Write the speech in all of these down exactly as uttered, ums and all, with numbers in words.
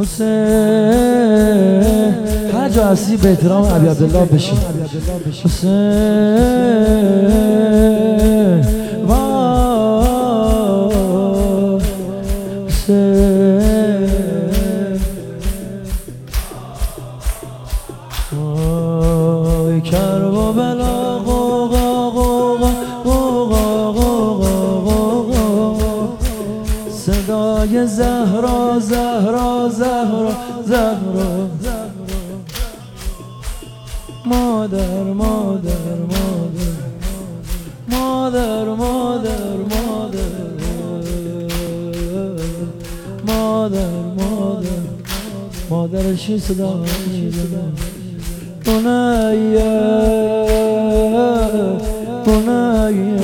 حسین هر جا هستی به احترام ابی عبدالله بشین. حسین وای حسین وای کربلا قوقا قوقا قوقا قوقا قوقا صدای زهرا زهرا زهرا زهرا مادر مادر مادر مادر مادر مادر مادر مادر مادرشی صدا میزنه بنیه بنیه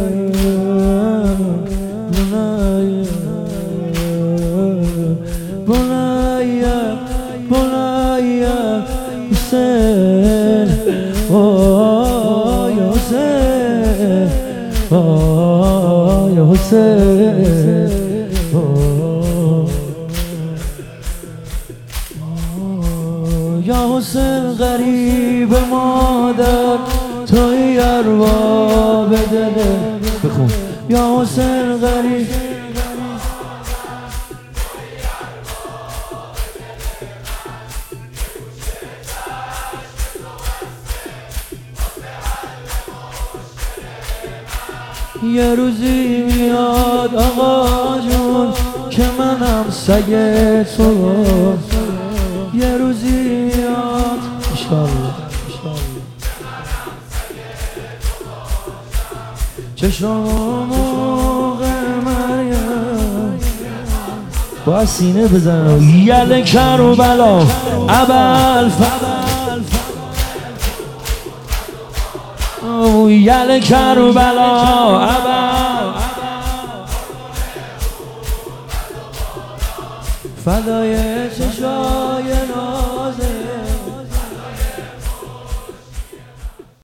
بنیه بنیه حسین وای حسین وای حسین یا حسین غریب مادر توی ارباب دله بخون یا حسین غریب یه روزی میاد آقا جون که منم سگ تو یه روزی میاد انشالله چشم موقع مریم با سینه بزنم یل کربلا ابل یل کربلا ابل فدای چشای نازه